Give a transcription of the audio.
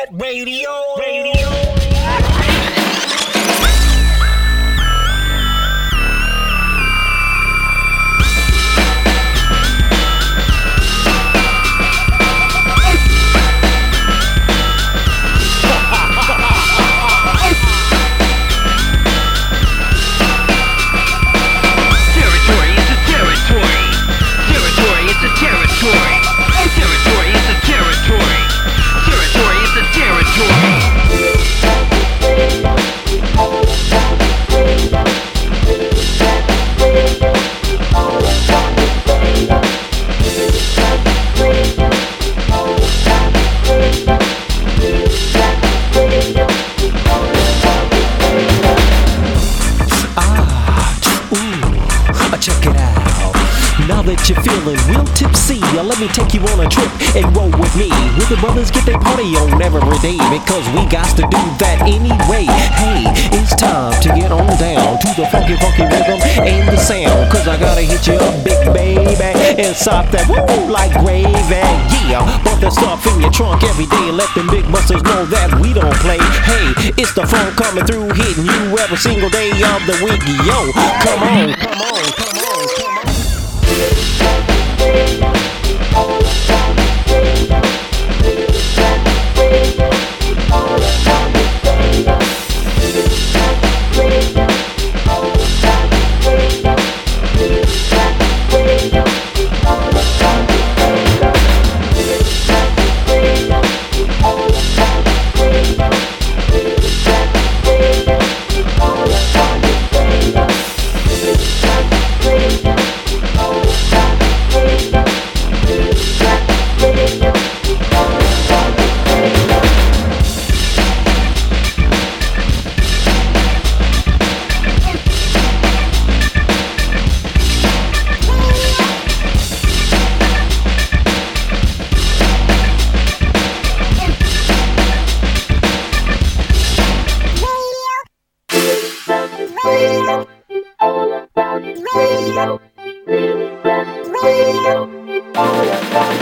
What radio? Check it out. Now that you're feeling real tipsy, let me take you on a trip and roll with me. Where the brothers get their party on every day, because we got to do that anyway. Hey, it's time to get on down to the funky rhythm and the sound, cause I gotta hit you up, big baby, and stop that woo like gravy. Yeah, bump that stuff in your trunk every day and let them big busters know that we don't play. Hey, it's the phone coming through, hitting you every single day of the week. Yo, come on, come on, come on, come on. Radio.